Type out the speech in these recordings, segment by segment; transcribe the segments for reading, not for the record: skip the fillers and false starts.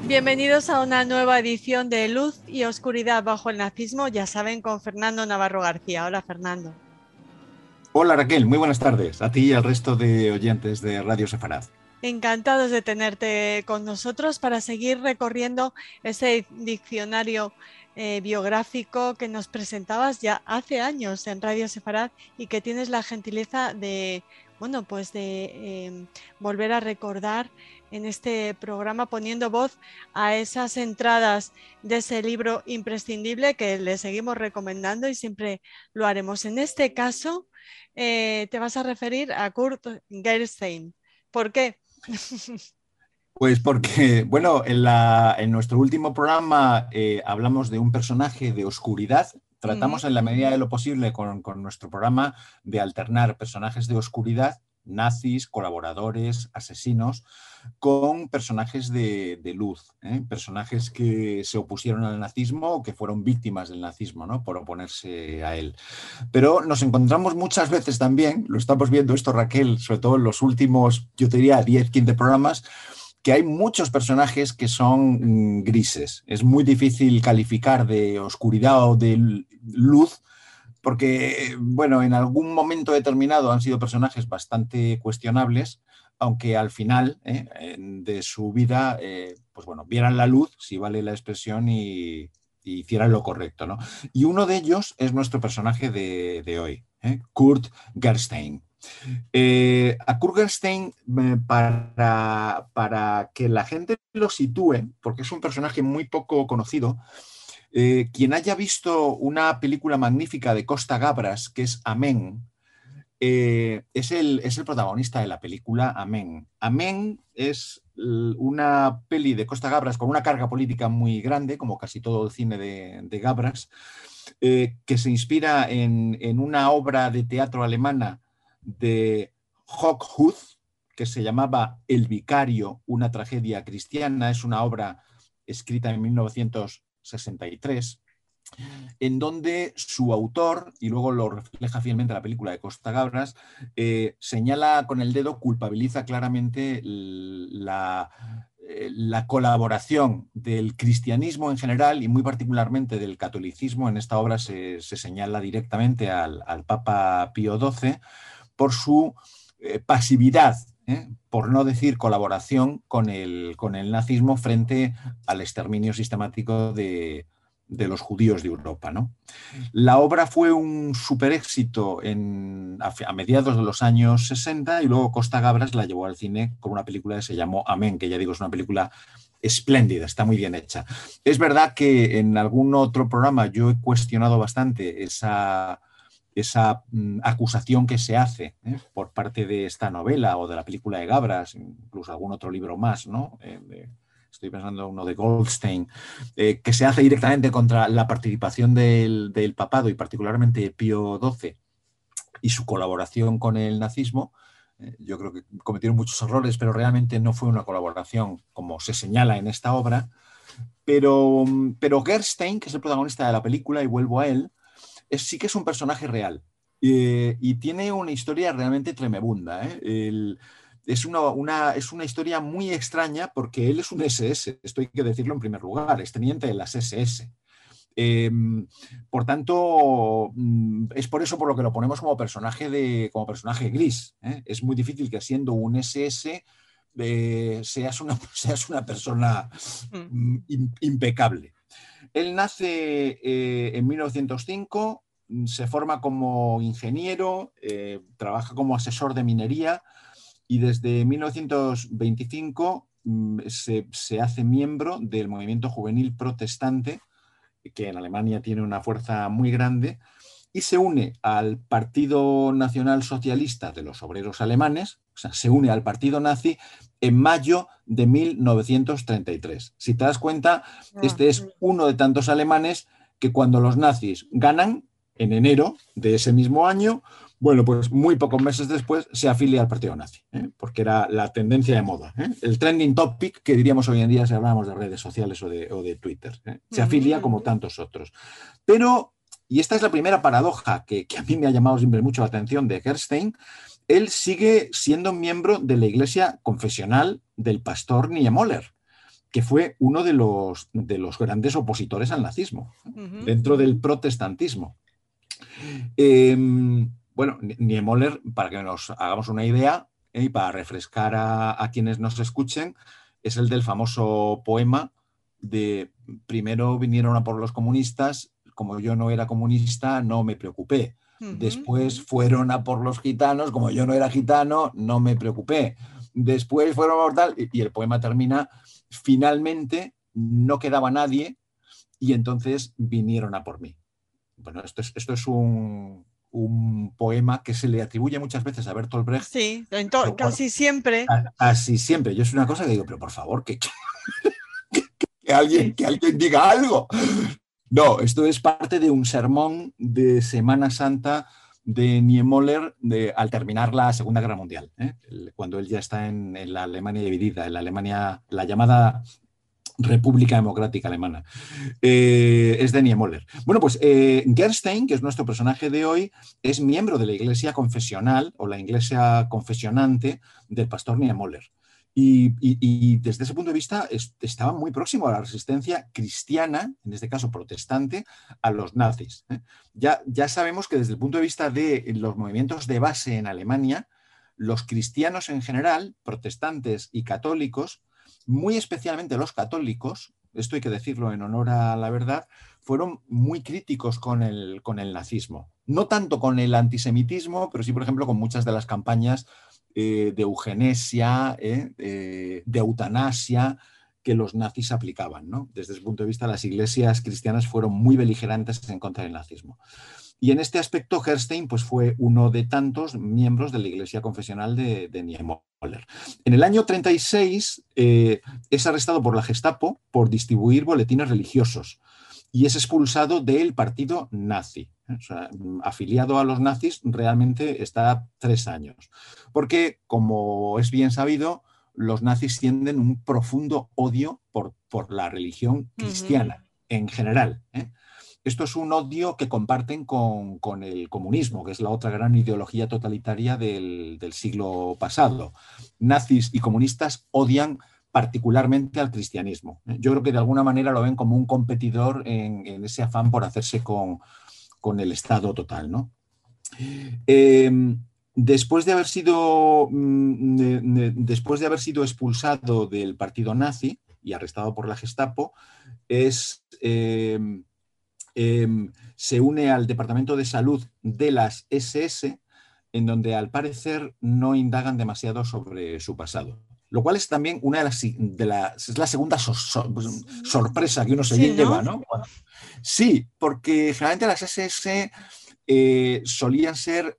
Bienvenidos a una nueva edición de Luz y Oscuridad bajo el nazismo, ya saben, con Fernando Navarro García. Hola, Fernando. Hola Raquel, muy buenas tardes. A ti y al resto de oyentes de Radio Sefarad. Encantados de tenerte con nosotros para seguir recorriendo ese diccionario biográfico que nos presentabas ya hace años en Radio Sefarad y que tienes la gentileza de, bueno, pues de volver a recordar en este programa poniendo voz a esas entradas de ese libro imprescindible que le seguimos recomendando y siempre lo haremos. En este caso, te vas a referir a Kurt Gerstein. ¿Por qué? Pues porque, bueno, en nuestro último programa hablamos de un personaje de oscuridad. Ujú. Tratamos en la medida de lo posible con nuestro programa de alternar personajes de oscuridad, nazis, colaboradores, asesinos, con personajes de luz, personajes que se opusieron al nazismo o que fueron víctimas del nazismo, ¿no? Por oponerse a él. Pero nos encontramos muchas veces también, lo estamos viendo esto Raquel, sobre todo en los últimos, yo te diría, 10, 15 programas, que hay muchos personajes que son grises. Es muy difícil calificar de oscuridad o de luz porque, bueno, en algún momento determinado han sido personajes bastante cuestionables, aunque al final de su vida, pues bueno, vieran la luz, si vale la expresión, y hicieran lo correcto, ¿no? Y uno de ellos es nuestro personaje de hoy, Kurt Gerstein. A Kurgenstein, para que la gente lo sitúe, porque es un personaje muy poco conocido, quien haya visto una película magnífica de Costa Gabras, que es Amén, es el protagonista de la película Amén. Amén es una peli de Costa Gabras con una carga política muy grande, como casi todo el cine de Gabras, que se inspira en una obra de teatro alemana de Hochhuth, que se llamaba El Vicario, una tragedia cristiana. Es una obra escrita en 1963, en donde su autor, y luego lo refleja fielmente la película de Costa Gabras, señala con el dedo, culpabiliza claramente la colaboración del cristianismo en general y muy particularmente del catolicismo. En esta obra se señala directamente al Papa Pío XII por su pasividad, por no decir colaboración con el nazismo frente al exterminio sistemático de los judíos de Europa, ¿no? La obra fue un super éxito a mediados de los años 60 y luego Costa Gabras la llevó al cine con una película que se llamó Amén, que ya digo es una película espléndida, está muy bien hecha. Es verdad que en algún otro programa yo he cuestionado bastante esa acusación que se hace por parte de esta novela o de la película de Gabras, incluso algún otro libro más, ¿no? Estoy pensando en uno de Goldstein, que se hace directamente contra la participación del papado y particularmente de Pío XII y su colaboración con el nazismo. Yo creo que cometieron muchos errores, pero realmente no fue una colaboración como se señala en esta obra. Pero Gerstein, que es el protagonista de la película, y vuelvo a él, sí que es un personaje real. Y tiene una historia realmente tremebunda. Es una historia muy extraña porque él es un SS, esto hay que decirlo en primer lugar, es teniente de las SS. Eh, por tanto, es por eso por lo que lo ponemos como personaje gris. Es muy difícil que siendo un SS seas una persona impecable. Él nace en 1905, se forma como ingeniero, trabaja como asesor de minería y desde 1925 se hace miembro del movimiento juvenil protestante, que en Alemania tiene una fuerza muy grande, y se une al Partido Nacional Socialista de los Obreros Alemanes, o sea, se une al partido nazi en mayo de 1933. Si te das cuenta, Ah, este es uno de tantos alemanes que cuando los nazis ganan, en enero de ese mismo año, bueno, pues muy pocos meses después se afilia al partido nazi, porque era la tendencia de moda, el trending topic que diríamos hoy en día si hablamos de redes sociales o de Twitter. Se afilia como tantos otros. Pero, y esta es la primera paradoja que a mí me ha llamado siempre mucho la atención de Gerstein, él sigue siendo miembro de la iglesia confesional del pastor Niemöller. que fue uno de los grandes opositores al nazismo, dentro del protestantismo. Bueno, Niemöller, para que nos hagamos una idea, y para refrescar a quienes nos escuchen, es el del famoso poema de primero vinieron a por los comunistas, como yo no era comunista, no me preocupé. Después fueron a por los gitanos, como yo no era gitano, no me preocupé. Después fueron a por tal, y el poema termina, finalmente no quedaba nadie y entonces vinieron a por mí. Bueno, esto es un poema que se le atribuye muchas veces a Bertolt Brecht. Sí, casi siempre. Así siempre. Yo es una cosa que digo, pero por favor, que alguien diga algo. No, esto es parte de un sermón de Semana Santa de Niemöller al terminar la Segunda Guerra Mundial, cuando él ya está en la Alemania dividida, en la Alemania, la llamada República Democrática Alemana. Es de Niemöller. Bueno, pues Gerstein, que es nuestro personaje de hoy, es miembro de la iglesia confesional o la iglesia confesionante del pastor Niemöller. Y desde ese punto de vista estaba muy próximo a la resistencia cristiana, en este caso protestante, a los nazis. Ya sabemos que desde el punto de vista de los movimientos de base en Alemania, los cristianos en general, protestantes y católicos, muy especialmente los católicos, esto hay que decirlo en honor a la verdad, fueron muy críticos con el nazismo. No tanto con el antisemitismo, pero sí, por ejemplo, con muchas de las campañas de eugenesia, de eutanasia que los nazis aplicaban, ¿no? Desde ese punto de vista, las iglesias cristianas fueron muy beligerantes en contra del nazismo. Y en este aspecto, Gerstein pues, fue uno de tantos miembros de la iglesia confesional de Niemöller. En el año 36 es arrestado por la Gestapo por distribuir boletines religiosos y es expulsado del partido nazi. O sea, afiliado a los nazis realmente está 3 años. Porque, como es bien sabido, los nazis tienden un profundo odio por la religión cristiana en general. Esto es un odio que comparten con el comunismo, que es la otra gran ideología totalitaria del siglo pasado. Nazis y comunistas odian particularmente al cristianismo. Yo creo que de alguna manera lo ven como un competidor en ese afán por hacerse con el Estado total, ¿no? Después de haber sido expulsado del partido nazi y arrestado por la Gestapo, se une al Departamento de Salud de las SS, en donde al parecer no indagan demasiado sobre su pasado. Lo cual es también una es la segunda sorpresa que uno se lleva, ¿no? Sí, porque generalmente las SS solían ser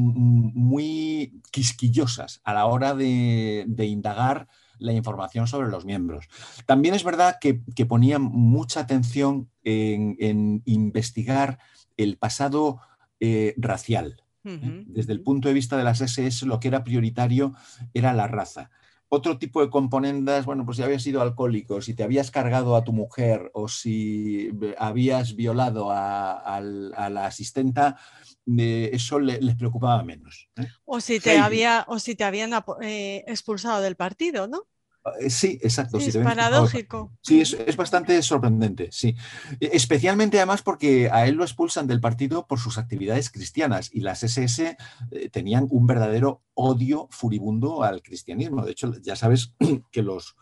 muy quisquillosas a la hora de indagar la información sobre los miembros. También es verdad que ponían mucha atención en investigar el pasado racial. Desde el punto de vista de las SS, lo que era prioritario era la raza. Otro tipo de componendas, bueno, pues si habías sido alcohólico, si te habías cargado a tu mujer o si habías violado a la asistenta, eso les preocupaba menos. O si te habían expulsado del partido, ¿no? Sí, exacto. Sí, si es paradójico. Sí, es bastante sorprendente, sí. Especialmente además porque a él lo expulsan del partido por sus actividades cristianas y las SS tenían un verdadero odio furibundo al cristianismo. De hecho, ya sabes que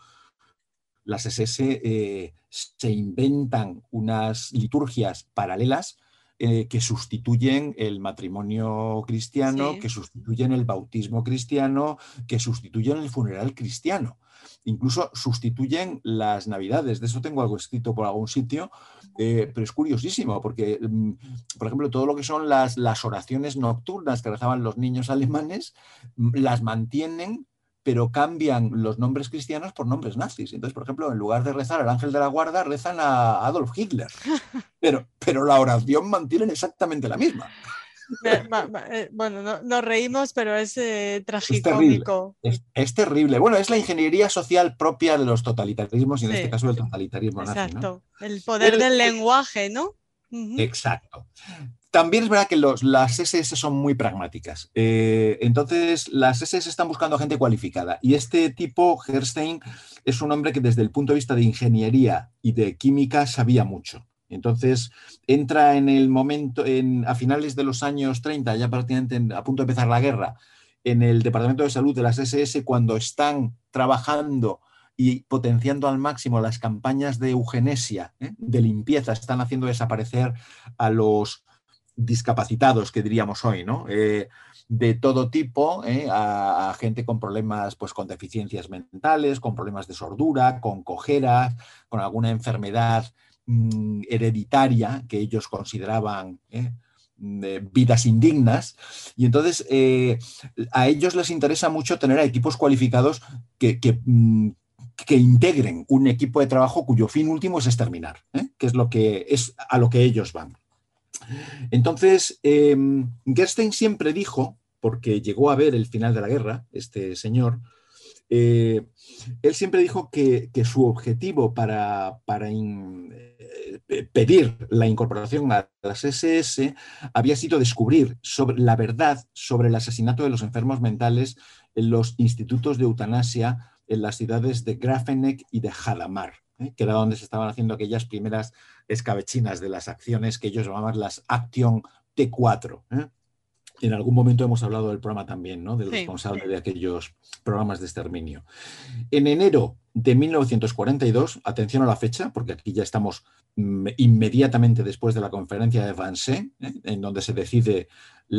las SS se inventan unas liturgias paralelas que sustituyen el matrimonio cristiano, sí, que sustituyen el bautismo cristiano, que sustituyen el funeral cristiano. Incluso sustituyen las navidades. De eso tengo algo escrito por algún sitio, pero es curiosísimo porque, por ejemplo, todo lo que son las oraciones nocturnas que rezaban los niños alemanes, las mantienen, pero cambian los nombres cristianos por nombres nazis. Entonces, por ejemplo, en lugar de rezar al ángel de la guarda, rezan a Adolf Hitler. Pero la oración mantienen exactamente la misma. Bueno, nos reímos, pero es tragicómico. Es terrible. Bueno, es la ingeniería social propia de los totalitarismos y en este caso del totalitarismo nazi, exacto. ¿no? El poder del lenguaje, ¿no? Exacto. También es verdad que las SS son muy pragmáticas. Entonces, las SS están buscando a gente cualificada. Y este tipo, Gerstein, es un hombre que desde el punto de vista de ingeniería y de química sabía mucho. Entonces, entra en el momento, a finales de los años 30, ya prácticamente a punto de empezar la guerra, en el Departamento de Salud de las SS, cuando están trabajando y potenciando al máximo las campañas de eugenesia, de limpieza, están haciendo desaparecer a los discapacitados, que diríamos hoy, ¿no? De todo tipo, a gente con problemas, pues con deficiencias mentales, con problemas de sordura, con cojeras, con alguna enfermedad hereditaria que ellos consideraban vidas indignas. Y entonces a ellos les interesa mucho tener a equipos cualificados que integren un equipo de trabajo cuyo fin último es exterminar, que es a lo que ellos van. Entonces, Gerstein siempre dijo, porque llegó a ver el final de la guerra, este señor, él siempre dijo que su objetivo para pedir la incorporación a las SS había sido descubrir la verdad sobre el asesinato de los enfermos mentales en los institutos de eutanasia en las ciudades de Grafenegg y de Hadamar, que era donde se estaban haciendo aquellas primeras escabechinas de las acciones que ellos llamaban las Action T4. En algún momento hemos hablado del programa también, ¿no? Del responsable de aquellos programas de exterminio. En enero de 1942, atención a la fecha, porque aquí ya estamos inmediatamente después de la conferencia de Wannsee, en donde se decide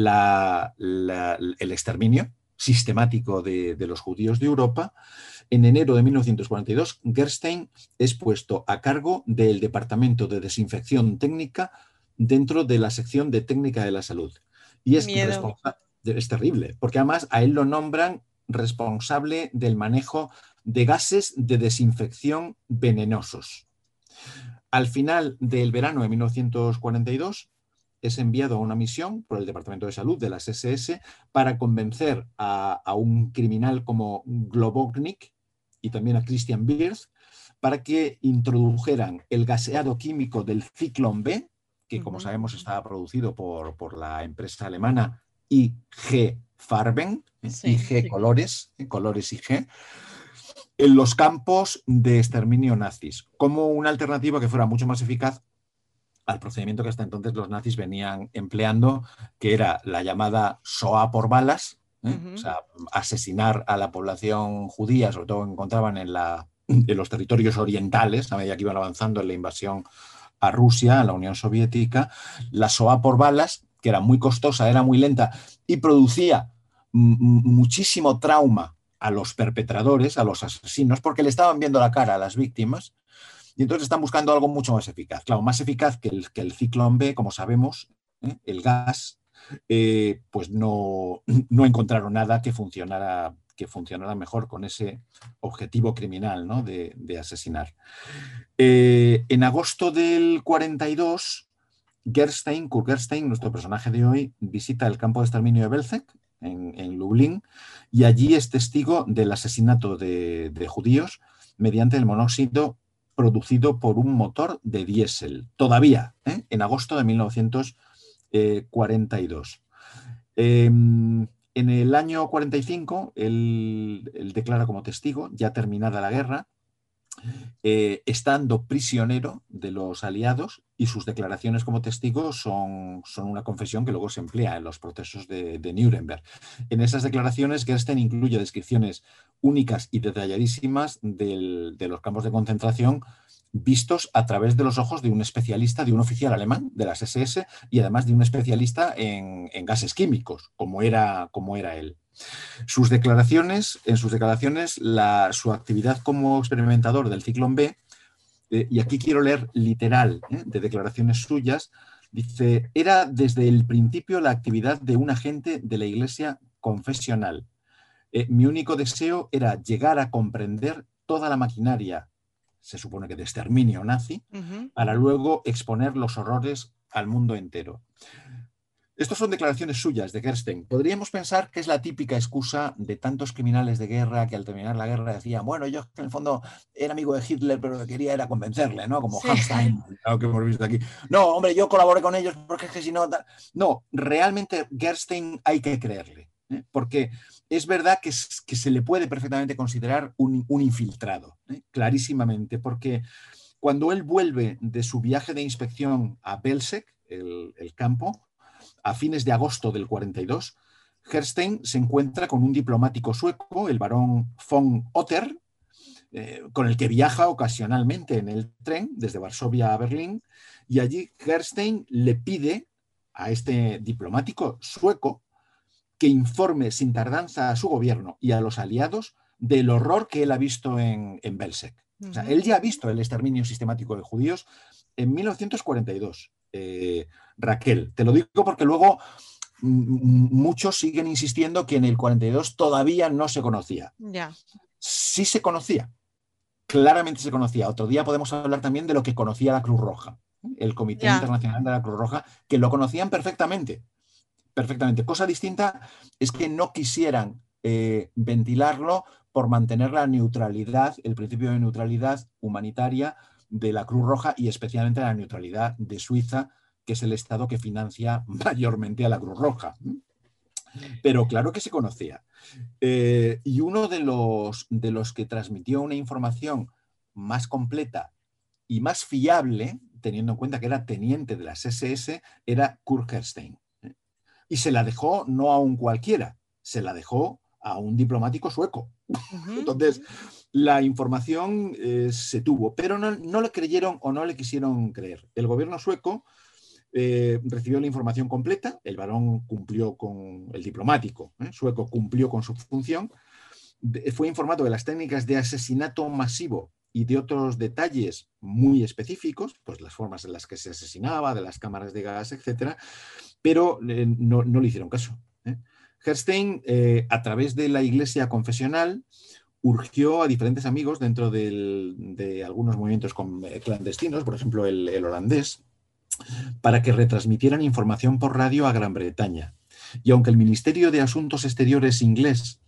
el exterminio sistemático de los judíos de Europa. En enero de 1942, Gerstein es puesto a cargo del Departamento de Desinfección Técnica dentro de la sección de Técnica de la Salud. Y es terrible, porque además a él lo nombran responsable del manejo de gases de desinfección venenosos. Al final del verano de 1942 es enviado a una misión por el Departamento de Salud de las SS para convencer a un criminal como Globoknik y también a Christian Birth para que introdujeran el gaseado químico del Zyklon B, que como sabemos estaba producido por la empresa alemana IG Farben, IG Colores, Colores IG, en los campos de exterminio nazis, como una alternativa que fuera mucho más eficaz al procedimiento que hasta entonces los nazis venían empleando, que era la llamada Shoah por balas, o sea, asesinar a la población judía, sobre todo que encontraban en los territorios orientales, a medida que iban avanzando en la invasión a Rusia, a la Unión Soviética. La Shoah por balas, que era muy costosa, era muy lenta y producía muchísimo trauma a los perpetradores, a los asesinos, porque le estaban viendo la cara a las víctimas. Y entonces están buscando algo mucho más eficaz. Claro, más eficaz que el Zyklon B, como sabemos, el gas, pues no encontraron nada que funcionara mejor con ese objetivo criminal, ¿no? de asesinar. En agosto del 42, Kurt Gerstein, nuestro personaje de hoy, visita el campo de exterminio de Belzec, en Lublin, y allí es testigo del asesinato de judíos mediante el monóxido producido por un motor de diésel, todavía, en agosto de 1942. En el año 45, él declara como testigo, ya terminada la guerra, estando prisionero de los aliados, y sus declaraciones como testigo son una confesión que luego se emplea en los procesos de Nuremberg. En esas declaraciones, Gerstein incluye descripciones únicas y detalladísimas de los campos de concentración vistos a través de los ojos de un especialista, de un oficial alemán de las SS y además de un especialista en gases químicos, como era él. En sus declaraciones, su actividad como experimentador del Zyklon B, y aquí quiero leer literal de declaraciones suyas, dice: era desde el principio la actividad de un agente de la Iglesia confesional. Mi único deseo era llegar a comprender toda la maquinaria, se supone que de exterminio nazi, para luego exponer los horrores al mundo entero. Estas son declaraciones suyas de Gerstein. Podríamos pensar que es la típica excusa de tantos criminales de guerra que al terminar la guerra decían, bueno, yo en el fondo era amigo de Hitler, pero lo que quería era convencerle, ¿no? Como Sí. Hamstein, lo que hemos visto aquí. No, hombre, yo colaboré con ellos porque es que si no... No, realmente Gerstein hay que creerle, ¿eh? Porque es verdad que se le puede perfectamente considerar un infiltrado, ¿eh? Clarísimamente, porque cuando él vuelve de su viaje de inspección a Belzec, el campo, a fines de agosto del 42, Gerstein se encuentra con un diplomático sueco, el barón von Otter, con el que viaja ocasionalmente en el tren desde Varsovia a Berlín, y allí Gerstein le pide a este diplomático sueco que informe sin tardanza a su gobierno y a los aliados del horror que él ha visto en Belzec. O sea, él ya ha visto el exterminio sistemático de judíos en 1942. Raquel, te lo digo porque luego muchos siguen insistiendo que en el 42 todavía no se conocía. Ya. Sí se conocía, claramente se conocía. Otro día podemos hablar también de lo que conocía la Cruz Roja, el Comité Ya. Internacional de la Cruz Roja, que lo conocían perfectamente. Perfectamente. Cosa distinta es que no quisieran ventilarlo por mantener la neutralidad, el principio de neutralidad humanitaria de la Cruz Roja y especialmente la neutralidad de Suiza, que es el Estado que financia mayormente a la Cruz Roja. Pero claro que se conocía. Y uno de los que transmitió una información más completa y más fiable, teniendo en cuenta que era teniente de las SS, era Kurt Gerstein. Y se la dejó no a un cualquiera, se la dejó a un diplomático sueco. Entonces, la información se tuvo, pero no le creyeron o no le quisieron creer. El gobierno sueco recibió la información completa, el barón cumplió con, el diplomático sueco cumplió con su función, fue informado de las técnicas de asesinato masivo y de otros detalles muy específicos, pues las formas en las que se asesinaba, de las cámaras de gas, etcétera, pero no le hicieron caso. Gerstein, a través de la iglesia confesional, urgió a diferentes amigos dentro de algunos movimientos clandestinos, por ejemplo el holandés, para que retransmitieran información por radio a Gran Bretaña. Y aunque el Ministerio de Asuntos Exteriores inglés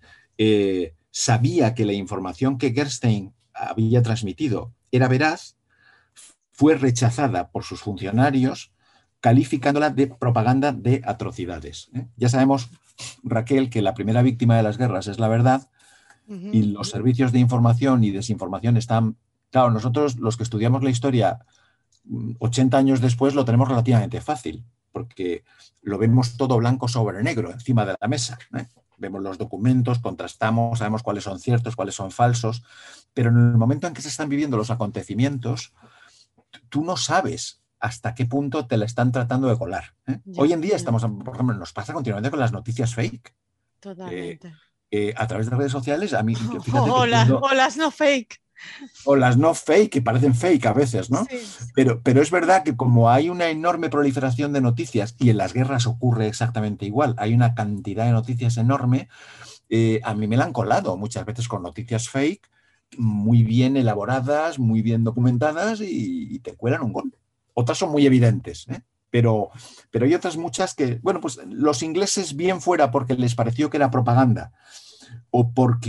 sabía que la información que Gerstein había transmitido era veraz, fue rechazada por sus funcionarios, calificándola de propaganda de atrocidades. Ya sabemos, Raquel, que la primera víctima de las guerras es la verdad, y los servicios de información y desinformación están... Claro, nosotros los que estudiamos la historia 80 años después lo tenemos relativamente fácil, porque lo vemos todo blanco sobre negro encima de la mesa. Vemos los documentos, contrastamos, sabemos cuáles son ciertos, cuáles son falsos, pero en el momento en que se están viviendo los acontecimientos, tú no sabes hasta qué punto te la están tratando de colar. Hoy en día estamos, por ejemplo, nos pasa continuamente con las noticias fake. Totalmente. A través de redes sociales, a mí, fíjate O las no fake. O las no fake, que parecen fake a veces, ¿no? Sí. Pero es verdad que como hay una enorme proliferación de noticias, y en las guerras ocurre exactamente igual, hay una cantidad de noticias enorme, a mí me la han colado muchas veces con noticias fake, muy bien elaboradas, muy bien documentadas, y te cuelan un gol. Otras son muy evidentes, pero hay otras muchas que, bueno, pues los ingleses bien fuera porque les pareció que era propaganda, o por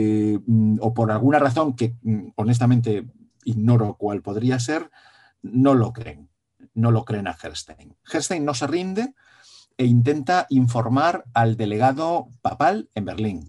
alguna razón que honestamente ignoro cuál podría ser, no lo creen a Gerstein. Gerstein no se rinde e intenta informar al delegado papal en Berlín.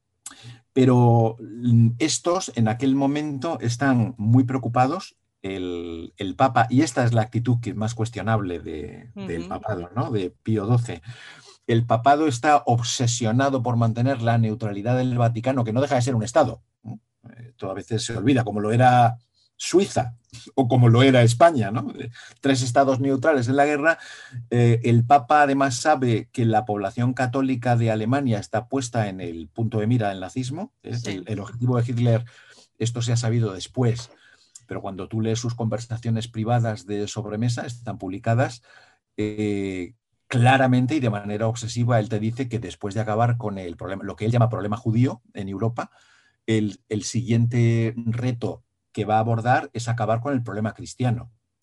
Pero estos en aquel momento están muy preocupados, el Papa, y esta es la actitud que es más cuestionable del papado, ¿no? De Pío XII. El papado está obsesionado por mantener la neutralidad del Vaticano, que no deja de ser un Estado. Todas veces se olvida, como lo era Suiza o como lo era España, ¿no? 3 estados neutrales en la guerra. El Papa además sabe que la población católica de Alemania está puesta en el punto de mira del nazismo. Sí. El objetivo de Hitler, esto se ha sabido después, pero cuando tú lees sus conversaciones privadas de sobremesa, están publicadas, claramente y de manera obsesiva, él te dice que después de acabar con el problema, lo que él llama problema judío en Europa, el siguiente reto que va a abordar es acabar con el problema cristiano.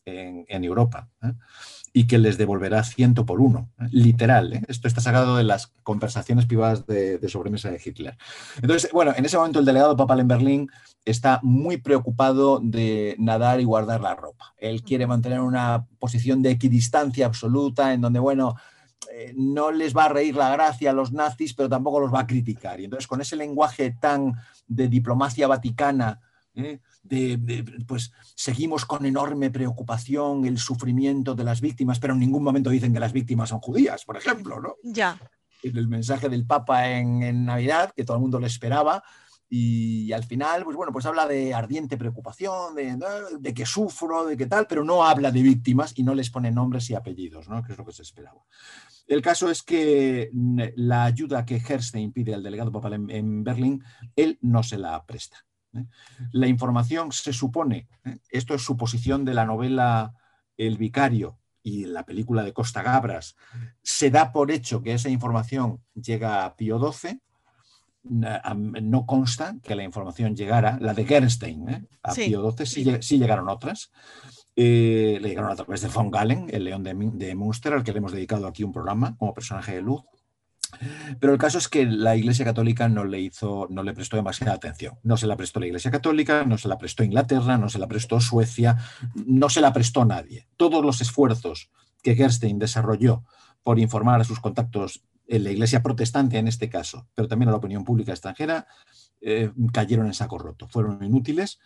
en Europa, y que les devolverá 100 por 1, literal. Esto está sacado de las conversaciones privadas de sobremesa de Hitler. Entonces, bueno, en ese momento el delegado papal en Berlín está muy preocupado de nadar y guardar la ropa. Él quiere mantener una posición de equidistancia absoluta en donde, bueno, no les va a reír la gracia a los nazis, pero tampoco los va a criticar. Y entonces, con ese lenguaje tan de diplomacia vaticana, pues seguimos con enorme preocupación el sufrimiento de las víctimas, pero en ningún momento dicen que las víctimas son judías, por ejemplo, ¿no? Ya. El mensaje del Papa en Navidad, que todo el mundo le esperaba, y al final, pues bueno, pues habla de ardiente preocupación, de que sufro, de que tal, pero no habla de víctimas y no les pone nombres y apellidos, ¿no? Que es lo que se esperaba. El caso es que la ayuda que Herstein pide al delegado papal en Berlín, él no se la presta. La información se supone, esto es suposición de la novela El Vicario y la película de Costa Gabras, se da por hecho que esa información llega a Pío XII, no consta que la información llegara, la de Gerstein, a Sí. Pío XII sí llegaron otras. Le llegaron a través de von Galen, el león de Münster, al que le hemos dedicado aquí un programa como personaje de luz. Pero el caso es que la Iglesia Católica no le prestó demasiada atención. No se la prestó la Iglesia Católica, no se la prestó Inglaterra, no se la prestó Suecia, no se la prestó nadie. Todos los esfuerzos que Gerstein desarrolló por informar a sus contactos en la Iglesia protestante en este caso, pero también a la opinión pública extranjera, cayeron en saco roto, fueron inútiles.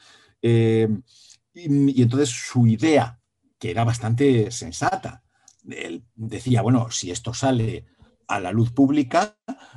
Y entonces su idea, que era bastante sensata, él decía, bueno, si esto sale a la luz pública,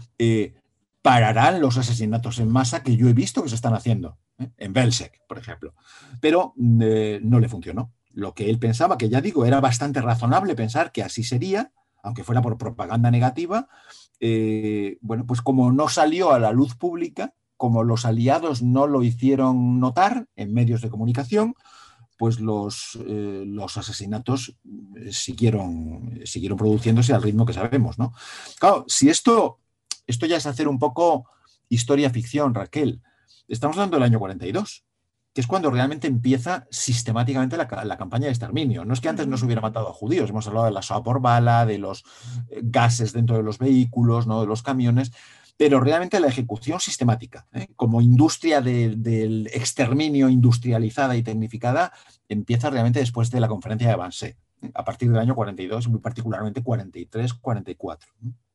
pararán los asesinatos en masa que yo he visto que se están haciendo, en Belzec, por ejemplo. Pero no le funcionó. Lo que él pensaba, que ya digo, era bastante razonable pensar que así sería, aunque fuera por propaganda negativa, bueno, pues como no salió a la luz pública, como los aliados no lo hicieron notar en medios de comunicación, pues los asesinatos siguieron produciéndose al ritmo que sabemos, ¿no? Claro, si esto ya es hacer un poco historia ficción, Raquel. Estamos hablando del año 42, que es cuando realmente empieza sistemáticamente la campaña de exterminio. No es que antes no se hubiera matado a judíos, hemos hablado de la soa por bala, de los gases dentro de los vehículos, ¿no? De los camiones, pero realmente la ejecución sistemática, como industria del exterminio industrializada y tecnificada, empieza realmente después de la conferencia de Wannsee, a partir del año 42, muy particularmente 43, 44.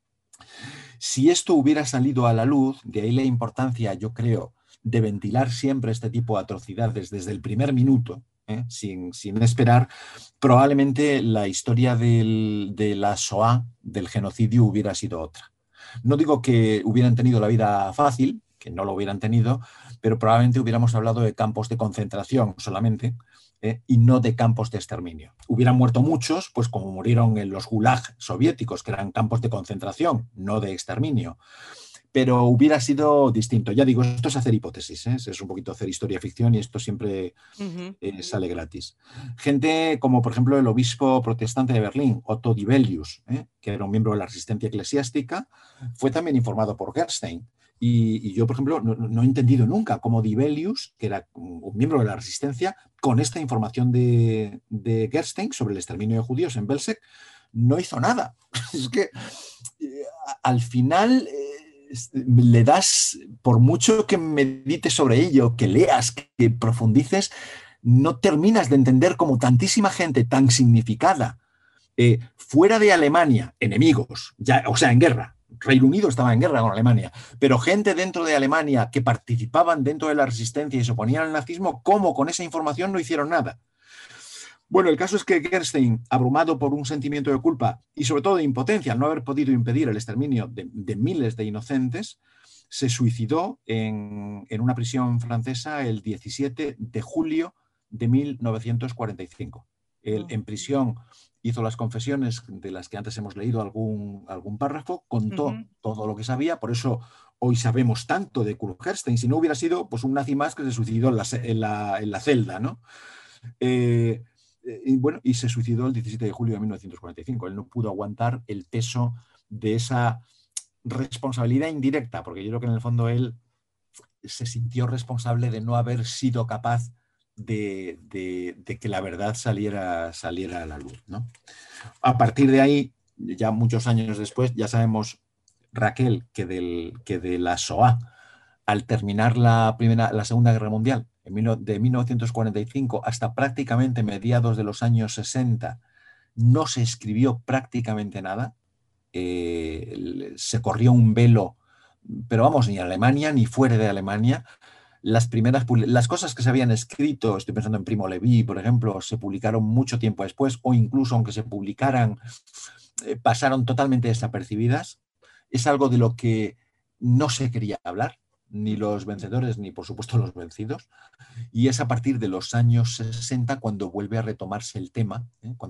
Si esto hubiera salido a la luz, de ahí la importancia, yo creo, de ventilar siempre este tipo de atrocidades desde el primer minuto, sin esperar, probablemente la historia de la Shoah, del genocidio, hubiera sido otra. No digo que hubieran tenido la vida fácil, que no lo hubieran tenido, pero probablemente hubiéramos hablado de campos de concentración solamente, y no de campos de exterminio. Hubieran muerto muchos, pues como murieron en los gulag soviéticos, que eran campos de concentración, no de exterminio. Pero hubiera sido distinto. Ya digo, esto es hacer hipótesis, es un poquito hacer historia ficción y esto siempre sale gratis. Gente como, por ejemplo, el obispo protestante de Berlín, Otto Dibelius, que era un miembro de la resistencia eclesiástica, fue también informado por Gerstein. Y yo, por ejemplo, no he entendido nunca cómo Dibelius, que era un miembro de la resistencia, con esta información de Gerstein sobre el exterminio de judíos en Belzec, no hizo nada. Es que al final le das, por mucho que medites sobre ello, que leas, que profundices, no terminas de entender cómo tantísima gente tan significada fuera de Alemania, enemigos, ya, o sea, en guerra. Reino Unido estaba en guerra con Alemania, pero gente dentro de Alemania que participaban dentro de la resistencia y se oponían al nazismo, ¿cómo con esa información no hicieron nada? Bueno, el caso es que Gerstein, abrumado por un sentimiento de culpa y sobre todo de impotencia al no haber podido impedir el exterminio de miles de inocentes, se suicidó en una prisión francesa el 17 de julio de 1945. Él en prisión hizo las confesiones de las que antes hemos leído algún párrafo, contó todo lo que sabía, por eso hoy sabemos tanto de Kurt Gerstein. Si no hubiera sido pues, un nazi más que se suicidó en la celda, ¿no? Y se suicidó el 17 de julio de 1945. Él no pudo aguantar el peso de esa responsabilidad indirecta, porque yo creo que en el fondo él se sintió responsable de no haber sido capaz de que la verdad saliera a la luz, ¿no? A partir de ahí, ya muchos años después, ya sabemos, Raquel, que de la Shoah, al terminar la Segunda Guerra Mundial, de 1945 hasta prácticamente mediados de los años 60, no se escribió prácticamente nada. Se corrió un velo, pero vamos, ni en Alemania ni fuera de Alemania. Las cosas que se habían escrito, estoy pensando en Primo Levi, por ejemplo, se publicaron mucho tiempo después, o incluso aunque se publicaran, pasaron totalmente desapercibidas. Es algo de lo que no se quería hablar, ni los vencedores, ni por supuesto los vencidos. Y es a partir de los años 60 cuando vuelve a retomarse el tema,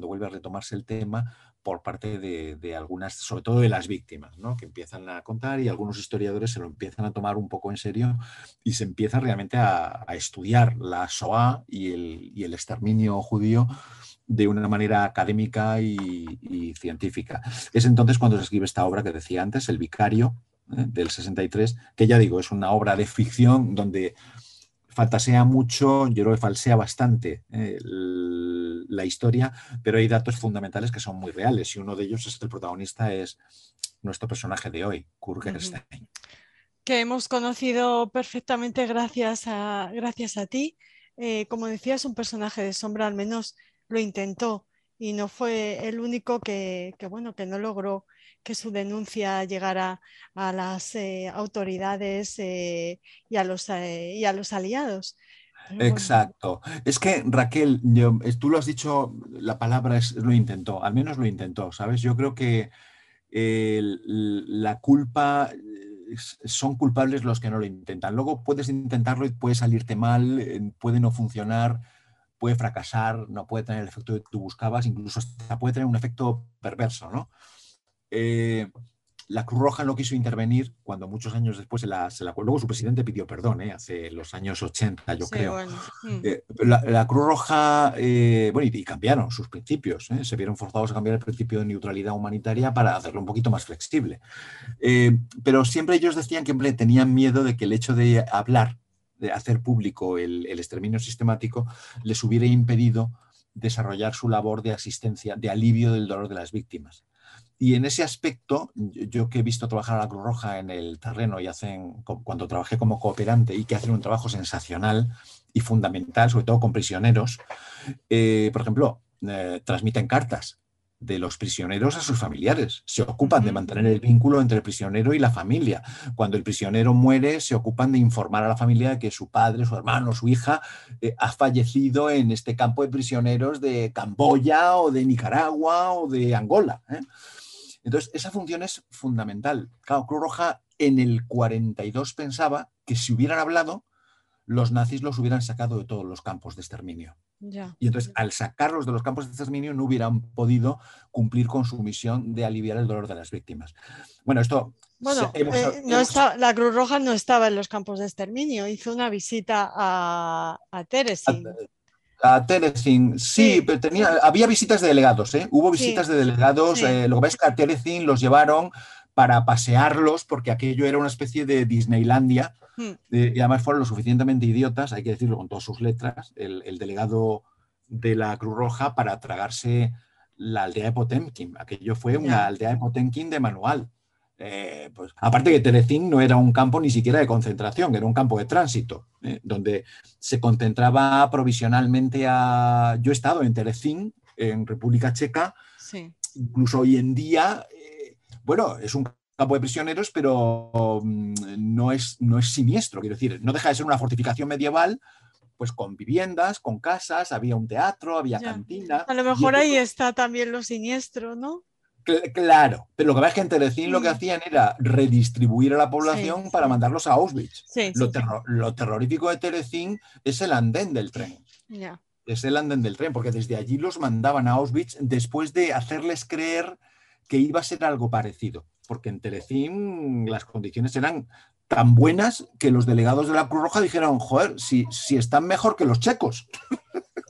por parte de algunas, sobre todo de las víctimas, ¿no? Que empiezan a contar, y algunos historiadores se lo empiezan a tomar un poco en serio y se empieza realmente a estudiar la Shoah y el exterminio judío de una manera académica y científica. Es entonces cuando se escribe esta obra que decía antes, El Vicario, del 63, que ya digo, es una obra de ficción donde fantasea mucho, yo creo que falsea bastante la historia, pero hay datos fundamentales que son muy reales, y uno de ellos es que el protagonista es nuestro personaje de hoy, Kurt Gerstein. Que hemos conocido perfectamente gracias a ti. Como decías, un personaje de sombra, al menos lo intentó, y no fue el único bueno, que no logró que su denuncia llegara a las autoridades y a los aliados. Pero bueno. Exacto. Es que, Raquel, tú lo has dicho, la palabra es lo intentó, al menos lo intentó, ¿sabes? Yo creo que la culpa, son culpables los que no lo intentan. Luego puedes intentarlo y puede salirte mal, puede no funcionar, puede fracasar, no puede tener el efecto que tú buscabas, incluso hasta puede tener un efecto perverso, ¿no? La Cruz Roja no quiso intervenir cuando muchos años después luego su presidente pidió perdón, hace los años 80, yo creo. Bueno. La Cruz Roja, bueno, y cambiaron sus principios, se vieron forzados a cambiar el principio de neutralidad humanitaria para hacerlo un poquito más flexible. Pero siempre ellos decían que tenían miedo de que el hecho de hablar, de hacer público el exterminio sistemático, les hubiera impedido desarrollar su labor de asistencia, de alivio del dolor de las víctimas. Y en ese aspecto, yo que he visto trabajar a la Cruz Roja en el terreno cuando trabajé como cooperante, y que hacen un trabajo sensacional y fundamental, sobre todo con prisioneros, por ejemplo, transmiten cartas de los prisioneros a sus familiares, se ocupan de mantener el vínculo entre el prisionero y la familia. Cuando el prisionero muere, se ocupan de informar a la familia de que su padre, su hermano, su hija ha fallecido en este campo de prisioneros de Camboya o de Nicaragua o de Angola. Entonces, esa función es fundamental. Claro, Cruz Roja en el 42 pensaba que si hubieran hablado, los nazis los hubieran sacado de todos los campos de exterminio. Ya. Y entonces, al sacarlos de los campos de exterminio, no hubieran podido cumplir con su misión de aliviar el dolor de las víctimas. Bueno, esto... Bueno, la Cruz Roja no estaba en los campos de exterminio, hizo una visita a Terezín. A Terezín, sí, pero había visitas de delegados, hubo visitas de delegados, lo que pasa es que a Terezín los llevaron para pasearlos, porque aquello era una especie de Disneylandia, y además fueron lo suficientemente idiotas, hay que decirlo con todas sus letras, el delegado de la Cruz Roja, para tragarse la aldea de Potemkin. Aquello fue una aldea de Potemkin de manual. Pues, aparte que Terezín no era un campo ni siquiera de concentración, era un campo de tránsito, donde se concentraba provisionalmente a... Yo he estado en Terezín, en República Checa, incluso hoy en día, bueno, es un campo de prisioneros, pero no es siniestro, quiero decir, no deja de ser una fortificación medieval, pues con viviendas, con casas, había un teatro, había cantina. A lo mejor ahí está también lo siniestro, ¿no? Claro, pero lo que pasa es que en Terezín lo que hacían era redistribuir a la población para mandarlos a Auschwitz. Lo terrorífico de Terezín es el andén del tren. Es el andén del tren, porque desde allí los mandaban a Auschwitz después de hacerles creer que iba a ser algo parecido, porque en Terezín las condiciones eran tan buenas que los delegados de la Cruz Roja dijeron, joder, si están mejor que los checos.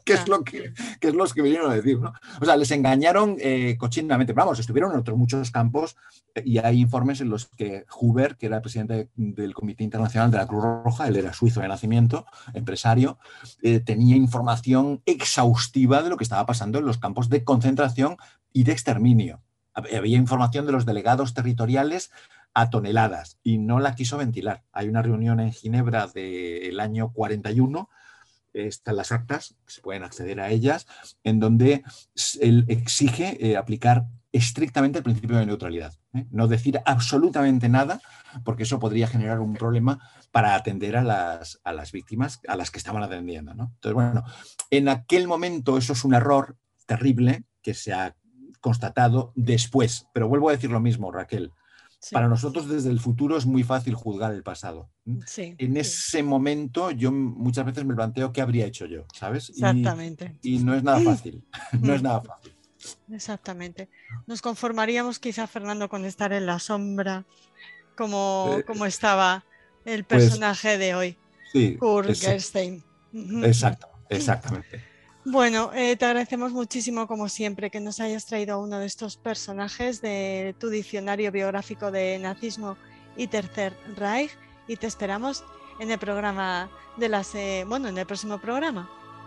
que es lo que es los que vinieron a decir, ¿no? O sea, les engañaron cochinamente. Vamos, estuvieron en otros muchos campos y hay informes en los que Huber, que era el presidente del Comité Internacional de la Cruz Roja, él era suizo de nacimiento, empresario, tenía información exhaustiva de lo que estaba pasando en los campos de concentración y de exterminio. Había información de los delegados territoriales a toneladas y no la quiso ventilar. Hay una reunión en Ginebra del año 41, están las actas, se pueden acceder a ellas, en donde él exige aplicar estrictamente el principio de neutralidad. No decir absolutamente nada, porque eso podría generar un problema para atender a las víctimas a las que estaban atendiendo, ¿no? Entonces, bueno, en aquel momento eso es un error terrible que se ha constatado después. Pero vuelvo a decir lo mismo, Raquel. Sí. Para nosotros desde el futuro es muy fácil juzgar el pasado. Sí, en ese momento yo muchas veces me planteo qué habría hecho yo, ¿sabes? exactamente. Y no es nada fácil, no es nada fácil. Exactamente. Nos conformaríamos quizá, Fernando, con estar en la sombra como estaba el personaje Pues, de hoy, sí, Kurt Gerstein. exacto, exactamente. Bueno, te agradecemos muchísimo, como siempre, que nos hayas traído a uno de estos personajes de tu diccionario biográfico de nazismo y Tercer Reich, y te esperamos en el programa en el próximo programa.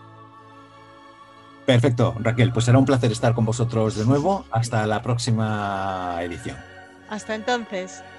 Perfecto, Raquel, pues será un placer estar con vosotros de nuevo. Hasta la próxima edición. Hasta entonces.